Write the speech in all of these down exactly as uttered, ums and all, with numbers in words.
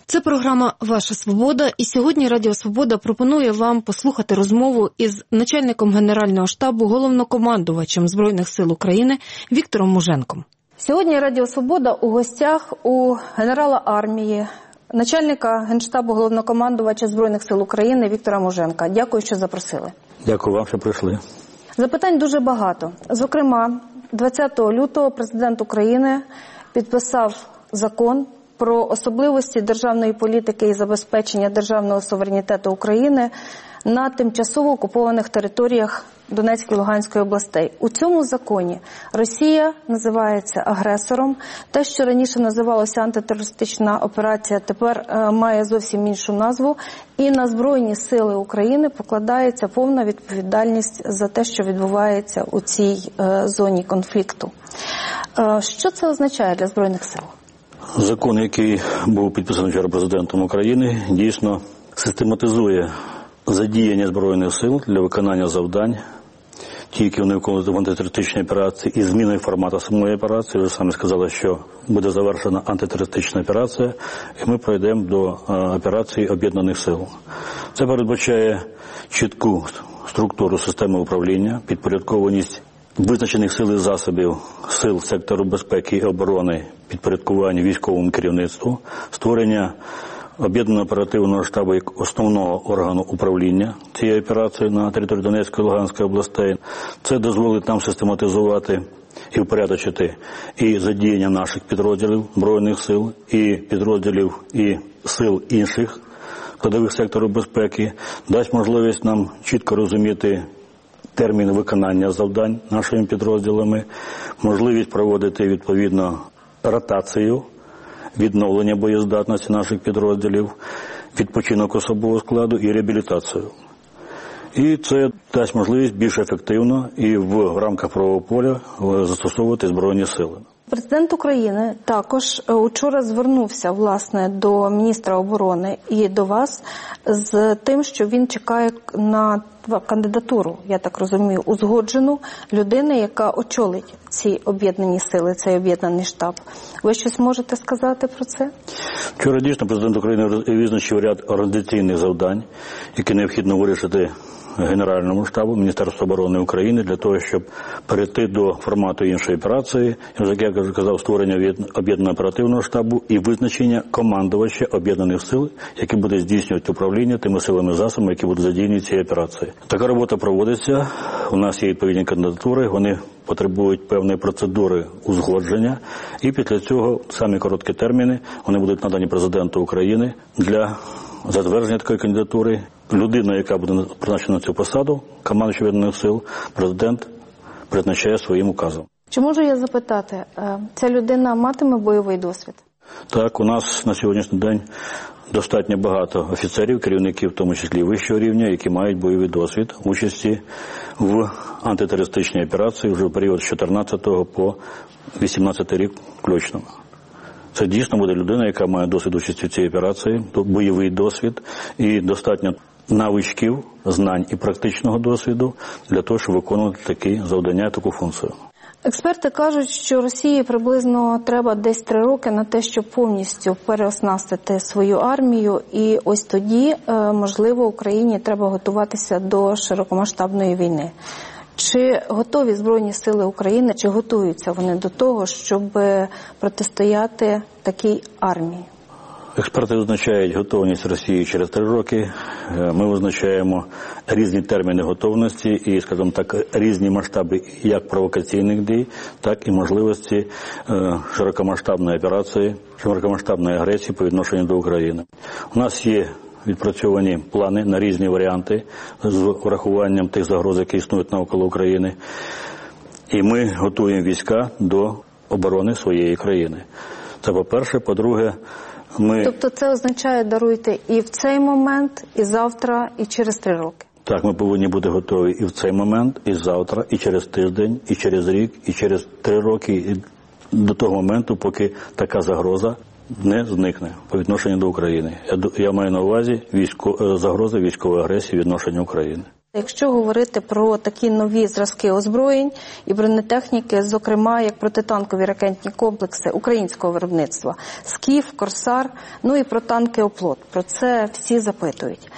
Це програма «Ваша свобода», і сьогодні Радіо Свобода пропонує вам послухати розмову із начальником Генерального штабу, головнокомандувачем Збройних сил України Віктором Муженком. Сьогодні Радіо Свобода у гостях у генерала армії, начальника Генштабу, головнокомандувача Збройних сил України Віктора Муженка. Дякую, що запросили. Дякую вам, що прийшли. Запитань дуже багато. Зокрема, двадцятого лютого президент України підписав закон про особливості державної політики і забезпечення державного суверенітету України на тимчасово окупованих територіях Донецької і Луганської областей. У цьому законі Росія називається агресором. Те, що раніше називалося антитерористична операція, тепер е, має зовсім іншу назву. І на Збройні сили України покладається повна відповідальність за те, що відбувається у цій е, зоні конфлікту. Е, що це означає для Збройних сил? Закон, який був підписаний вчора президентом України, дійсно систематизує задіяння Збройних сил для виконання завдань, ті, які вони виконують в антитерористичній операції, і зміною формату самої операції. Ви самі сказали, що буде завершена антитерористична операція, і ми пройдемо до операції Об'єднаних сил. Це передбачає чітку структуру системи управління, підпорядкованість визначених сил і засобів сил сектору безпеки і оборони, підпорядкування військовому керівництву, створення об'єднаного оперативного штабу як основного органу управління цією операцією на території Донецької і Луганської областей. Це дозволить нам систематизувати і упорядочити і задіяння наших підрозділів Збройних сил, і підрозділів і сил інших складових секторів безпеки, дасть можливість нам чітко розуміти термін виконання завдань нашими підрозділами, можливість проводити відповідно ротацію, відновлення боєздатності наших підрозділів, відпочинок особового складу і реабілітацію. І це дасть можливість більш ефективно і в рамках правового поля застосовувати Збройні сили. Президент України також учора звернувся, власне, до міністра оборони і до вас з тим, що він чекає на кандидатуру, я так розумію, узгоджену людини, яка очолить ці об'єднані сили, цей об'єднаний штаб. Ви щось можете сказати про це? Вчора дійсно президент України визначив ряд організаційних завдань, які необхідно вирішити Генеральному штабу, Міністерству оборони України для того, щоб перейти до формату іншої операції, як я вже казав, створення об'єднаного оперативного штабу і визначення командувача об'єднаних сил, які буде здійснювати управління тими силами і засобами, які будуть задіяні в цій операції. Така робота проводиться, у нас є відповідні кандидатури, вони потребують певної процедури узгодження, і після цього самі короткі терміни, вони будуть надані президенту України для затвердження такої кандидатури. Людина, яка буде призначена на цю посаду, командуючий Об'єднаних сил, президент призначає своїм указом. Чи можу я запитати, ця людина матиме бойовий досвід? Так, у нас на сьогоднішній день достатньо багато офіцерів, керівників, в тому числі вищого рівня, які мають бойовий досвід участі в антитерористичній операції вже в період з чотирнадцятого по вісімнадцятий рік включно. Це дійсно буде людина, яка має досвід участі в цій операції, бойовий досвід і достатньо навичків, знань і практичного досвіду для того, щоб виконувати такі завдання, таку функцію. Експерти кажуть, що Росії приблизно треба десь три роки на те, щоб повністю переоснастити свою армію, і ось тоді, можливо, Україні треба готуватися до широкомасштабної війни. Чи готові Збройні сили України, чи готуються вони до того, щоб протистояти такій армії? Експерти визначають готовність Росії через три роки. Ми визначаємо різні терміни готовності і, скажімо так, різні масштаби як провокаційних дій, так і можливості широкомасштабної операції, широкомасштабної агресії по відношенню до України. У нас є відпрацьовані плани на різні варіанти з врахуванням тих загроз, які існують навколо України. І ми готуємо війська до оборони своєї країни. Це по-перше. По-друге, ми... Тобто це означає, даруйте, і в цей момент, і завтра, і через три роки? Так, ми повинні бути готові і в цей момент, і завтра, і через тиждень, і через рік, і через три роки, і до того моменту, поки така загроза не зникне по відношенню до України. Я, я маю на увазі військо, загрози військової агресії відношення України. Якщо говорити про такі нові зразки озброєнь і бронетехніки, зокрема, як протитанкові ракетні комплекси українського виробництва, «Скіф», «Корсар», ну і про танки «Оплот», про це всі запитують.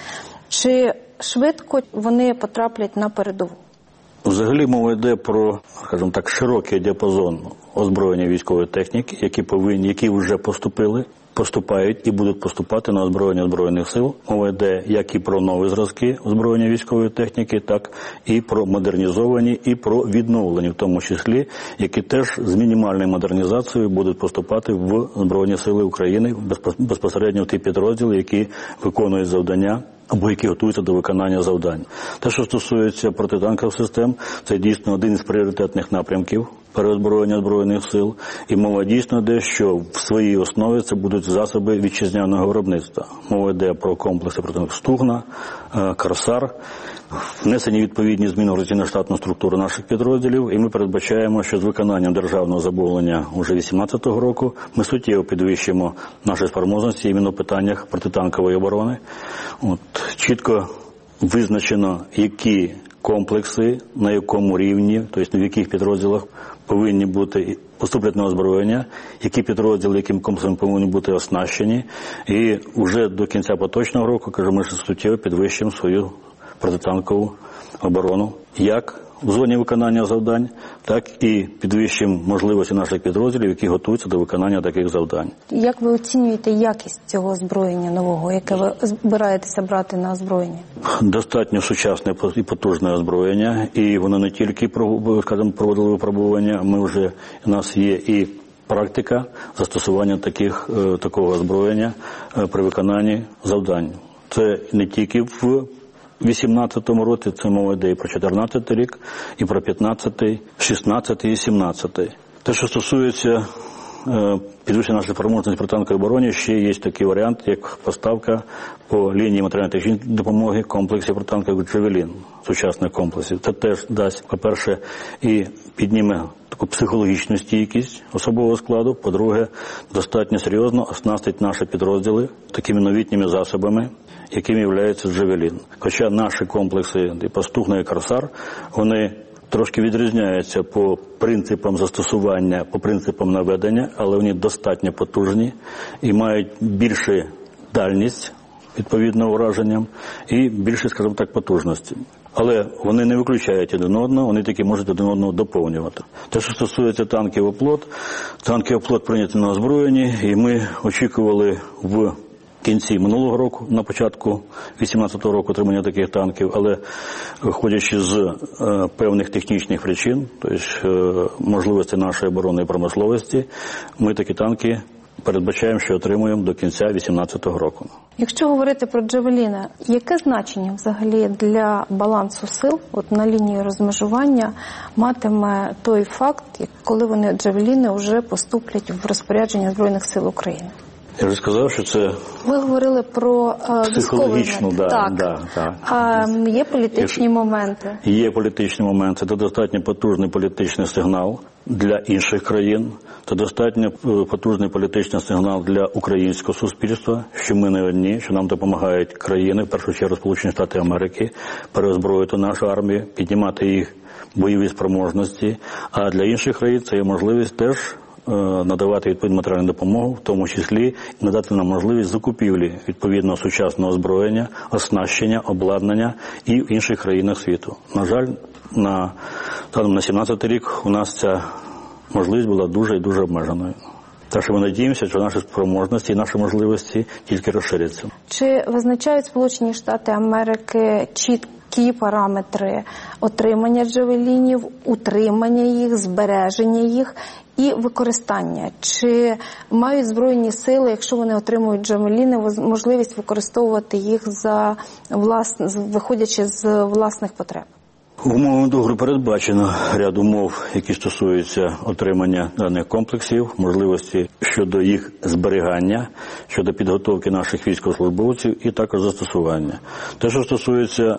Чи швидко вони потраплять на передову? Взагалі мова йде про, скажімо так, широкий діапазон озброєння військової техніки, які повинні, які вже поступили, поступають і будуть поступати на озброєння Збройних сил. Мова йде як і про нові зразки озброєння військової техніки, так і про модернізовані, і про відновлені, в тому числі, які теж з мінімальною модернізацією будуть поступати в Збройні сили України, безпосередньо в ті підрозділи, які виконують завдання або які готуються до виконання завдань. Те, що стосується протитанкових систем, це дійсно один із пріоритетних напрямків переозброєння Збройних сил. І мова дійсно йде, що в своїй основі це будуть засоби вітчизняного виробництва. Мова йде про комплекси протитанкових «Стугна», «Корсар», внесені відповідні зміни в організаційно-штатну структуру наших підрозділів, і ми передбачаємо, що з виконанням державного замовлення уже вісімнадцятого року ми суттєво підвищимо наші спроможності іменно в питаннях протитанкової оборони. От, чітко визначено, які комплекси, на якому рівні, тобто в яких підрозділах повинні бути поступлять на озброєння, які підрозділи, яким комплексом повинні бути оснащені. І вже до кінця поточного року, кажу, ми суттєво підвищимо свою протитанкову оборону, як в зоні виконання завдань, так і підвищимо можливості наших підрозділів, які готуються до виконання таких завдань. Як ви оцінюєте якість цього озброєння нового, яке ви збираєтеся брати на озброєння? Достатньо сучасне і потужне озброєння, і воно не тільки, скажімо, проводили випробування, ми вже, у нас є і практика застосування таких, такого озброєння при виконанні завдань. Це не тільки в вісімнадцятому році, це мова йде і про чотирнадцятий рік, і про п'ятнадцятий, шістнадцятий і сімнадцятий. Те, що стосується е, підвищення нашої спроможності протитанкової оборони, ще є такий варіант, як поставка по лінії матеріально-технічної допомоги комплексів протитанкових «Джавелін», сучасних комплексів. Це теж дасть, по-перше, і підніме таку психологічну стійкість особового складу, по-друге, достатньо серйозно оснастить наші підрозділи такими новітніми засобами, яким є «Джавелін». Хоча наші комплекси, типу «Стугна» і «Корсар», вони трошки відрізняються по принципам застосування, по принципам наведення, але вони достатньо потужні і мають більшу дальність, відповідно ураженням, і більше, скажімо так, потужності. Але вони не виключають один одного, вони таки можуть один одного доповнювати. Те, що стосується танків «Оплот», танки «Оплот» прийняті на озброєнні, і ми очікували в кінці минулого року, на початку вісімнадцятого року отримання таких танків, але виходячи з е, певних технічних причин, тобто е, можливості нашої оборонної промисловості, ми такі танки передбачаємо, що отримуємо до кінця вісімнадцятого року. Якщо говорити про «Джавеліни», яке значення взагалі для балансу сил от на лінії розмежування матиме той факт, коли вони «Джавеліни» вже поступлять в розпорядження Збройних сил України? Я вже сказав, що це ви говорили про е, психологічно, да, так. Да, да. А є політичні Якщо... моменти? Є політичні моменти. Це достатньо потужний політичний сигнал для інших країн. Це достатньо потужний політичний сигнал для українського суспільства, що ми не одні, що нам допомагають країни, в першу чергу Сполучені Штати Америки, переозброїти нашу армію, піднімати їх бойові спроможності. А для інших країн це є можливість теж надавати відповідну матеріальну допомогу, в тому числі надати нам можливість закупівлі відповідного сучасного озброєння, оснащення, обладнання і в інших країнах світу. На жаль, на, на сімнадцятий рік у нас ця можливість була дуже і дуже обмеженою. Так що ми надіємося, що наші спроможності і наші можливості тільки розширяться. Чи визначають Сполучені Штати Америки чіткі параметри отримання «Джавелінів», утримання їх, збереження їх і використання? Чи мають Збройні сили, якщо вони отримують «Джавеліни», можливість використовувати їх за власне, виходячи з власних потреб? В умовному договорі передбачено ряд умов, які стосуються отримання даних комплексів, можливості щодо їх зберігання, щодо підготовки наших військовослужбовців і також застосування. Те, що стосується,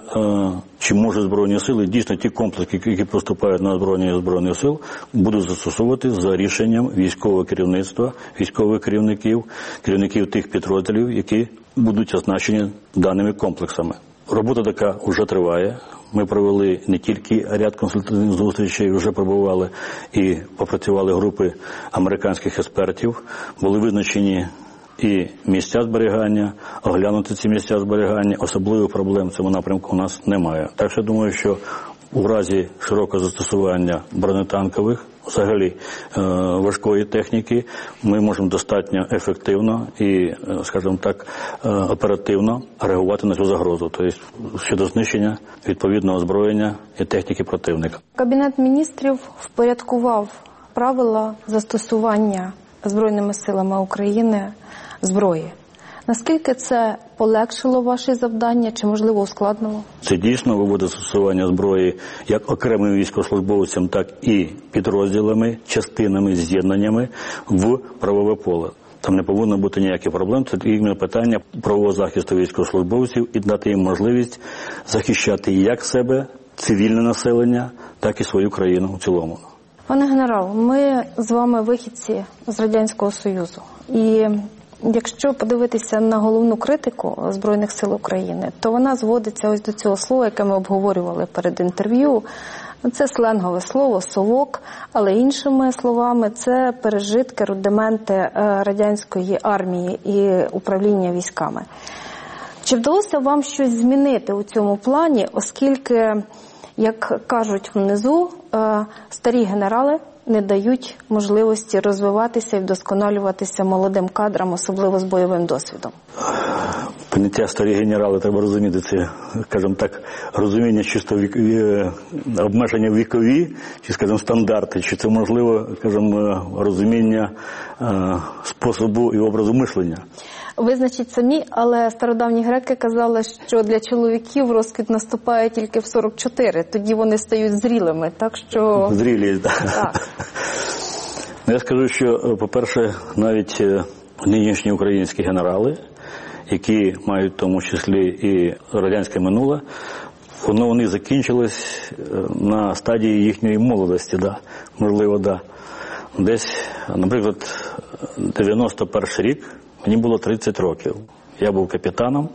чи можуть Збройні сили, дійсно ті комплекси, які поступають на озброєння Збройних сил, будуть застосовувати за рішенням військового керівництва, військових керівників, керівників тих підрозділів, які будуть оснащені даними комплексами. Робота така вже триває. Ми провели не тільки ряд консультативних зустрічей, вже пробували і попрацювали групи американських експертів, були визначені і місця зберігання, оглянути ці місця зберігання, особливих проблем в цьому напрямку у нас немає. Так що думаю, що у разі широкого застосування бронетанкових, взагалі важкої техніки, ми можемо достатньо ефективно і, скажімо так, оперативно реагувати на цю загрозу, тобто щодо знищення відповідного озброєння і техніки противника. Кабінет міністрів впорядкував правила застосування Збройними силами України зброї. Наскільки це полегшило ваші завдання чи, можливо, ускладнило? Це дійсно виводить застосування зброї як окремим військовослужбовцям, так і підрозділами, частинами, з'єднаннями в правове поле. Там не повинно бути ніяких проблем, це іменно питання правового захисту військовослужбовців і дати їм можливість захищати як себе, цивільне населення, так і свою країну в цілому. Пане генерал, ми з вами вихідці з Радянського Союзу. І якщо подивитися на головну критику Збройних сил України, то вона зводиться ось до цього слова, яке ми обговорювали перед інтерв'ю. Це сленгове слово «совок», але іншими словами це пережитки, рудименти радянської армії і управління військами. Чи вдалося вам щось змінити у цьому плані, оскільки, як кажуть внизу, старі генерали не дають можливості розвиватися і вдосконалюватися молодим кадрам, особливо з бойовим досвідом? Поняття «старі генерали» треба розуміти, це, скажімо так, розуміння чисто вік... обмеження вікові, чи, скажімо, стандарти, чи це, можливо, скажімо, розуміння е, способу і образу мислення. Визначіть самі, але стародавні греки казали, що для чоловіків розквіт наступає тільки в сорок чотири, тоді вони стають зрілими, так що... Зрілі, так. так. Я скажу, що, по-перше, навіть нинішні українські генерали, які мають в тому числі і радянське минуле, воно вони закінчилось на стадії їхньої молодості, да, можливо, да. Десь, наприклад, дев'яносто перший рік, мені було тридцять років. Я був капітаном,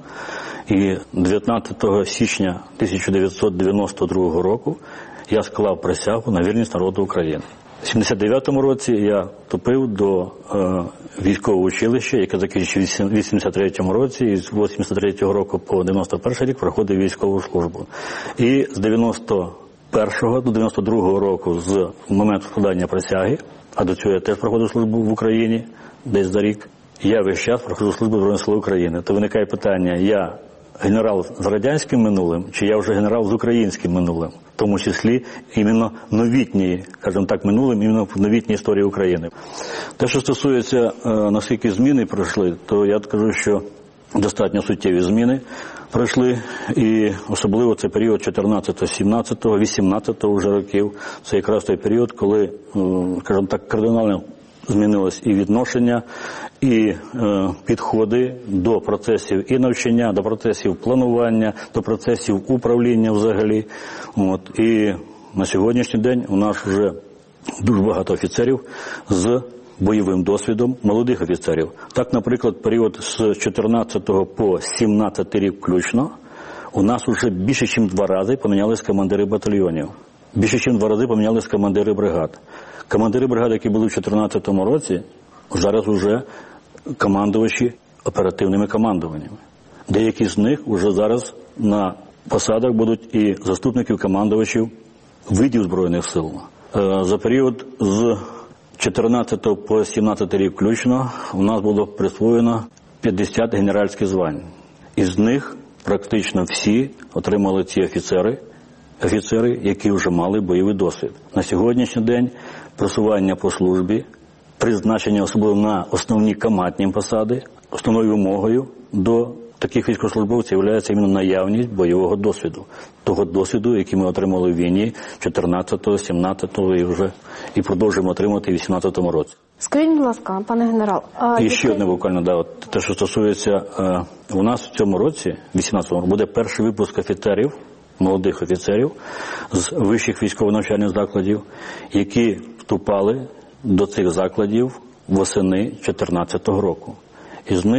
і дев'ятнадцятого січня тисяча дев'ятсот дев'яносто другого року я склав присягу на вірність народу України. У сімдесят дев'ятому році я вступив до е, військового училища, яке закінчив у вісімдесят третьому році, і з вісімдесят третього року по дев'яносто перший рік проходив військову службу. І з дев'яносто першого до дев'яносто другого року, з моменту складання присяги, а до цього я теж проходив службу в Україні, десь за рік, я весь час проходжу службу в Збройних силах України. То виникає питання, я генерал з радянським минулим, чи я вже генерал з українським минулим, в тому числі іменно новітній, скажімо так, минулим, іменно в новітній історії України. Те, що стосується, наскільки зміни пройшли, то я скажу, що достатньо суттєві зміни пройшли, і особливо це період чотирнадцятого, сімнадцятого, вісімнадцятого вже років. Це якраз той період, коли, скажімо так, кардинально змінилось і відношення, і е, підходи до процесів і навчання, до процесів планування, до процесів управління взагалі. От. І на сьогоднішній день у нас вже дуже багато офіцерів з бойовим досвідом, молодих офіцерів. Так, наприклад, період з чотирнадцятого по сімнадцятий рік включно у нас вже більше, ніж два рази помінялись командири батальйонів. Більше, ніж два рази помінялись командири бригад. Командири бригад, які були в чотирнадцятому році, зараз вже командувачі оперативними командуваннями. Деякі з них вже зараз на посадах будуть і заступників командувачів видів Збройних сил. За період з чотирнадцятого по сімнадцятий рік включно у нас було присвоєно п'ятдесят генеральських звань. Із них практично всі отримали ці офіцери, офіцери, які вже мали бойовий досвід. На сьогоднішній день просування по службі, призначення особливо на основні командні посади, основною вимогою до таких військовослужбовців є іменно наявність бойового досвіду. Того досвіду, який ми отримали в війні чотирнадцятого, сімнадцятого і вже і продовжуємо отримати в вісімнадцятому році. Скажіть, будь ласка, пане генерал. А і яке... ще одне буквально, да, от, те, що стосується, е, у нас в цьому році, вісімнадцятому, буде перший випуск офіцерів, молодих офіцерів з вищих військово-навчальних закладів, які вступали до цих закладів восени чотирнадцятого року. Із них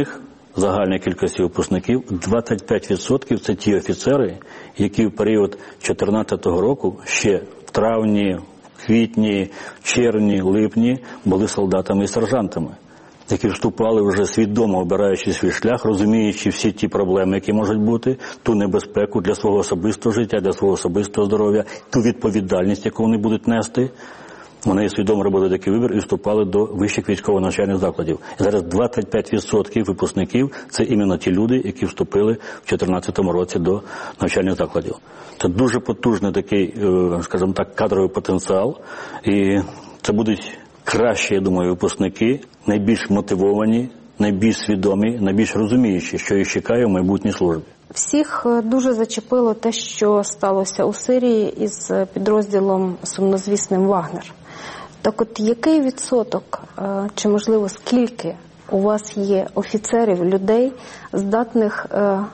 загальної кількості випускників двадцять п'ять відсотків це ті офіцери, які в період дві тисячі чотирнадцятого року ще в травні, в квітні, червні, липні були солдатами і сержантами, які вступали вже свідомо обираючи свій шлях, розуміючи всі ті проблеми, які можуть бути, ту небезпеку для свого особистого життя, для свого особистого здоров'я, ту відповідальність, яку вони будуть нести. Вони свідомо робили такий вибір і вступали до вищих військово-навчальних закладів. І зараз двадцять п'ять відсотків випускників – це іменно ті люди, які вступили в дві тисячі чотирнадцятому році до навчальних закладів. Це дуже потужний такий, скажімо так, кадровий потенціал. І це будуть кращі, я думаю, випускники, найбільш мотивовані, найбільш свідомі, найбільш розуміючі, що їх чекає в майбутній службі. Всіх дуже зачепило те, що сталося у Сирії із підрозділом сумнозвісним «Вагнер». Так от, який відсоток, чи можливо скільки у вас є офіцерів, людей, здатних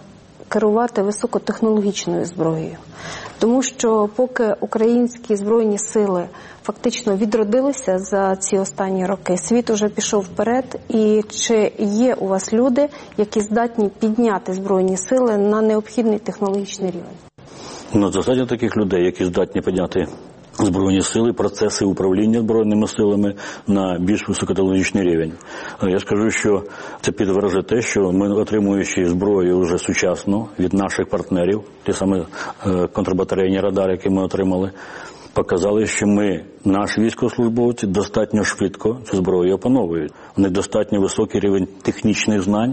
керувати високотехнологічною зброєю? Тому що поки українські збройні сили фактично відродилися за ці останні роки, світ уже пішов вперед, і чи є у вас люди, які здатні підняти збройні сили на необхідний технологічний рівень? Ну, достатньо таких людей, які здатні підняти збройні сили, процеси управління збройними силами на більш високотехнологічний рівень. Я скажу, що це підтверджує те, що ми, отримуючи зброю вже сучасну від наших партнерів, ті самі контрбатарейні радари, які ми отримали, показали, що ми, наші військовослужбовці, достатньо швидко цю зброю опановують. У них достатньо високий рівень технічних знань,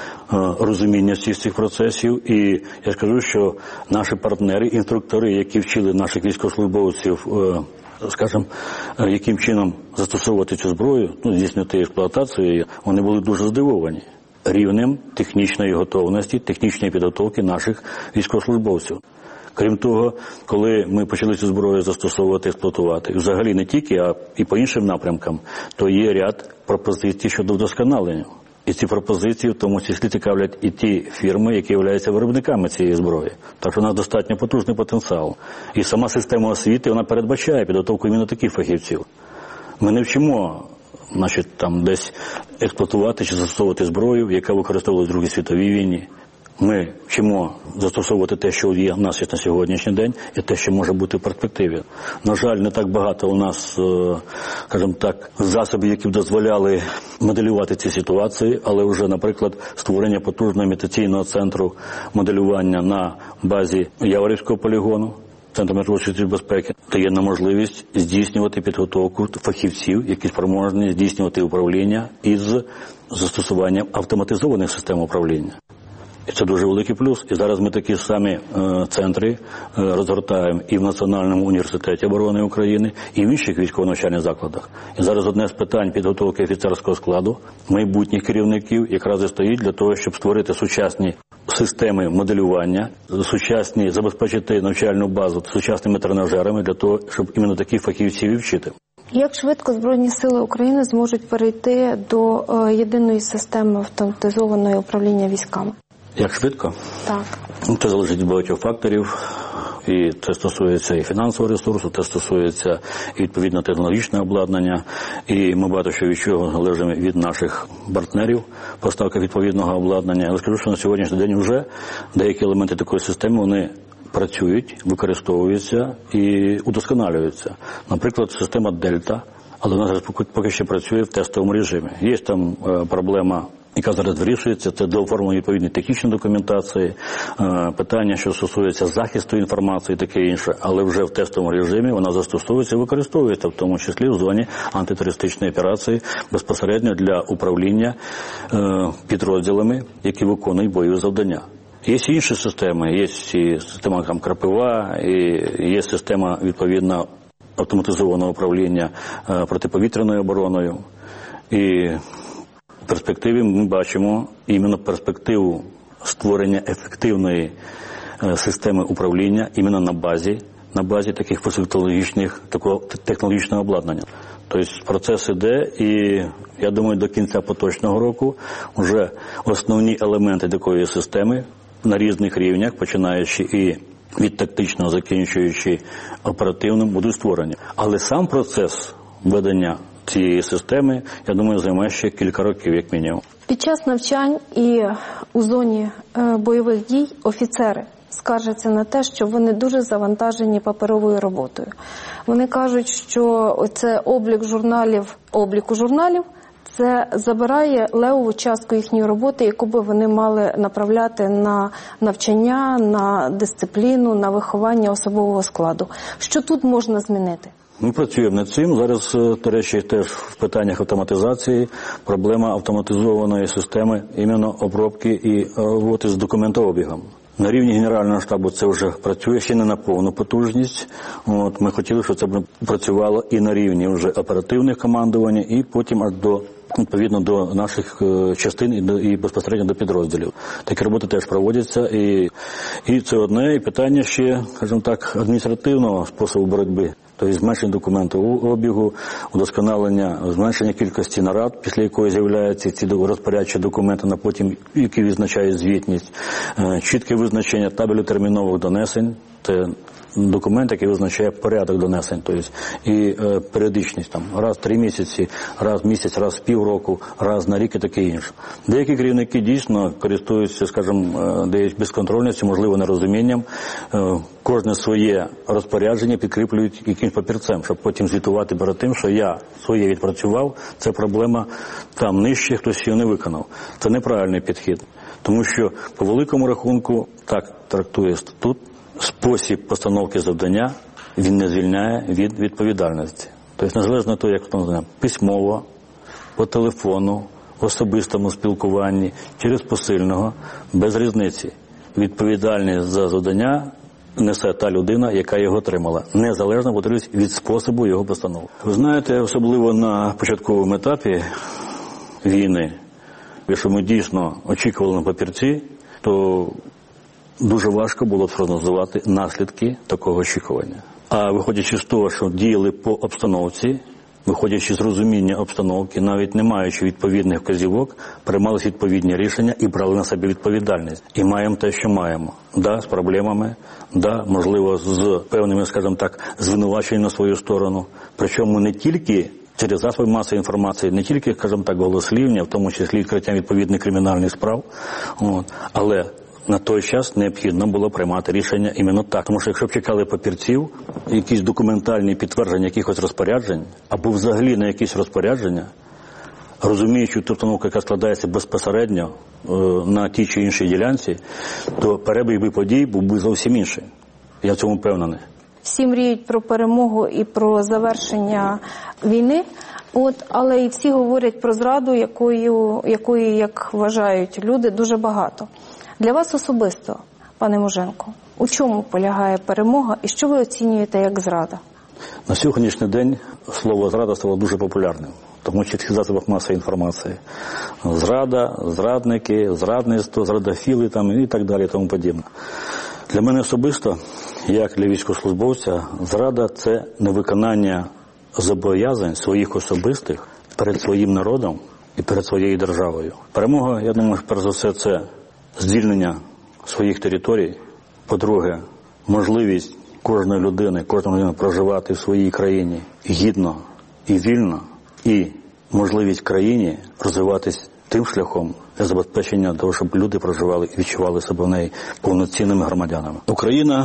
розуміння всіх цих процесів. І я скажу, що наші партнери, інструктори, які вчили наших військовослужбовців, скажімо, яким чином застосовувати цю зброю, ну, здійснювати експлуатацію, вони були дуже здивовані рівнем технічної готовності, технічної підготовки наших військовослужбовців. Крім того, коли ми почали цю зброю застосовувати, експлуатувати, взагалі не тільки, а і по іншим напрямкам, то є ряд пропозицій щодо вдосконалення. І ці пропозиції в тому числі цікавлять і ті фірми, які являються виробниками цієї зброї. Так що у нас достатньо потужний потенціал. І сама система освіти, вона передбачає підготовку іменно таких фахівців. Ми не вчимо, значить, там десь експлуатувати чи застосовувати зброю, яка використовувалася в Другій світовій війні. Ми вчимо застосовувати те, що є в нас на сьогоднішній день, і те, що може бути в перспективі. На жаль, не так багато у нас, скажімо так, засобів, які б дозволяли моделювати ці ситуації, але вже, наприклад, створення потужного імітаційного центру моделювання на базі Яворівського полігону, Центру міжнародної безпеки, дає нам можливість здійснювати підготовку фахівців, які спроможні здійснювати управління із застосуванням автоматизованих систем управління. І це дуже великий плюс. І зараз ми такі самі е, центри е, розгортаємо і в Національному університеті оборони України, і в інших військово-навчальних закладах. І зараз одне з питань підготовки офіцерського складу, майбутніх керівників, якраз і стоїть для того, щоб створити сучасні системи моделювання, сучасні, забезпечити навчальну базу сучасними тренажерами для того, щоб іменно таких фахівців і вчити. Як швидко Збройні сили України зможуть перейти до е, єдиної системи автоматизованого управління військами? Як швидко? Так. Це залежить від багатьох факторів. І це стосується і фінансового ресурсу, це стосується і відповідно технологічного обладнання. І ми багато що від чого залежимо від наших партнерів, поставка відповідного обладнання. Але скажу, що на сьогоднішній день вже деякі елементи такої системи, вони працюють, використовуються і удосконалюються. Наприклад, система «Дельта», але вона зараз поки що працює в тестовому режимі. Є там е, проблема, яка зараз вирішується, це дооформлення відповідної технічної документації, е, питання, що стосується захисту інформації і таке інше, але вже в тестовому режимі вона застосовується і використовується, в тому числі в зоні антитерористичної операції, безпосередньо для управління е, підрозділами, які виконують бойові завдання. Є і інші системи, є і система там, «Крапива», і є система, відповідно, автоматизованого управління е, протиповітряною обороною. І в перспективі ми бачимо іменно перспективу створення ефективної е, системи управління іменно на базі, на базі таких високотехнологічних, такого технологічного обладнання. Тобто процес іде, і я думаю, до кінця поточного року вже основні елементи такої системи на різних рівнях, починаючи і від тактичного, закінчуючи оперативним, будуть створені. Але сам процес ведення цієї системи, я думаю, займе ще кілька років, як мінімум. Під час навчань і у зоні бойових дій офіцери скаржаться на те, що вони дуже завантажені паперовою роботою. Вони кажуть, що це облік журналів, обліку журналів, це забирає левову частку їхньої роботи, яку би вони мали направляти на навчання, на дисципліну, на виховання особового складу. Що тут можна змінити? Ми працюємо над цим. Зараз, до речі, теж в питаннях автоматизації проблема автоматизованої системи іменно обробки і роботи з документообігом. На рівні Генерального штабу це вже працює, ще не на повну потужність. От, ми хотіли, щоб це працювало і на рівні вже оперативних командування, і потім аж до, відповідно до наших частин і, до, і безпосередньо до підрозділів. Такі роботи теж проводяться, і, і це одне, і питання ще, скажімо так, адміністративного способу боротьби. Тобто зменшення документообігу, удосконалення, зменшення кількості нарад, після якої з'являються ці розпорядчі документи, на потім, які відзначають звітність, чітке визначення табелю термінових донесень, це документ, який визначає порядок донесень, тобто і е, періодичність, там, раз в три місяці, раз в місяць, раз в півроку, раз на рік і таке інше. Деякі керівники дійсно користуються, скажімо, деякі безконтрольністю, можливо, нерозумінням, е, кожне своє розпорядження підкріплюють якимось папірцем, щоб потім звітувати перед тим, що я своє відпрацював, це проблема там нижче, хтось його не виконав. Це неправильний підхід, тому що по великому рахунку так трактує статут, спосіб постановки завдання, він не звільняє від відповідальності. Тобто, незалежно від того, як встановлено, письмово, по телефону, в особистому спілкуванні, через посильного, без різниці. Відповідальність за завдання несе та людина, яка його отримала, незалежно від способу його постановки. Ви знаєте, особливо на початковому етапі війни, якщо ми дійсно очікували на папірці, то дуже важко було б спрогнозувати наслідки такого очікування. А виходячи з того, що діяли по обстановці, виходячи з розуміння обстановки, навіть не маючи відповідних вказівок, приймалися відповідні рішення і брали на себе відповідальність. І маємо те, що маємо. Да, з проблемами, да, можливо, з певними, скажімо так, звинуваченнями на свою сторону. Причому не тільки через засоби масової інформації, не тільки, скажімо так, голослівня, в тому числі відкриттям відповідних кримінальних справ, от, але на той час необхідно було приймати рішення іменно так. Тому що якщо б чекали папірців, якісь документальні підтвердження якихось розпоряджень, або взагалі на якісь розпорядження, розуміючи ту обстановку, яка складається безпосередньо е, на тій чи іншій ділянці, то перебіг би подій був би зовсім інший. Я в цьому впевнений. Всі мріють про перемогу і про завершення війни, от, але і всі говорять про зраду, якою, якої, як вважають люди, дуже багато. Для вас особисто, пане Муженко, у чому полягає перемога і що ви оцінюєте як зрада? На сьогоднішній день слово «зрада» стало дуже популярним, тому що в засобах масової інформації. Зрада, зрадники, зрадництво, зрадофіли там, і так далі, і тому подібне. Для мене особисто, як для військовослужбовця, зрада – це невиконання зобов'язань своїх особистих перед своїм народом і перед своєю державою. Перемога, я думаю, перш за все, це звільнення своїх територій. По-друге, можливість кожної людини, кожної людини проживати в своїй країні гідно і вільно, і можливість країні розвиватись тим шляхом для забезпечення того, щоб люди проживали і відчували себе в неї повноцінними громадянами. Україна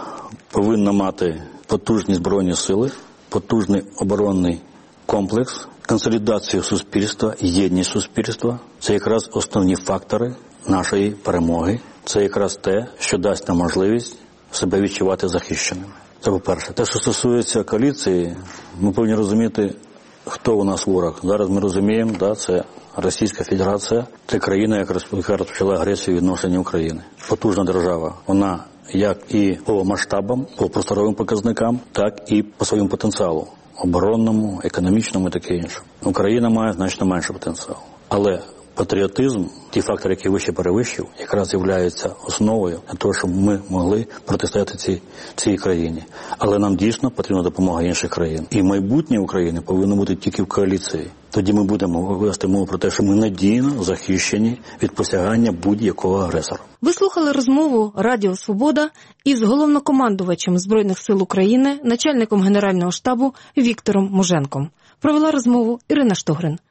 повинна мати потужні збройні сили, потужний оборонний комплекс, консолідацію суспільства, єдність суспільства. Це якраз основні фактори нашої перемоги. Це якраз те, що дасть нам можливість себе відчувати захищеними. Це по-перше. Те, що стосується коаліції, ми повинні розуміти, хто у нас ворог. Зараз ми розуміємо, да, це Російська Федерація, це країна, яка розпочала агресію в відношенні України. Потужна держава. Вона як і по масштабам, по просторовим показникам, так і по своєму потенціалу. Оборонному, економічному і таке інше. Україна має значно менше потенціалу. Але патріотизм, ті фактори, які вище перевищив, якраз з'являються основою для того, щоб ми могли протистояти цій, цій країні. Але нам дійсно потрібна допомога інших країн. І майбутнє України повинно бути тільки в коаліції. Тоді ми будемо вести мову про те, що ми надійно захищені від посягання будь-якого агресора. Ви слухали розмову Радіо Свобода із головнокомандувачем Збройних сил України, начальником Генерального штабу Віктором Муженком. Провела розмову Ірина Штогрин.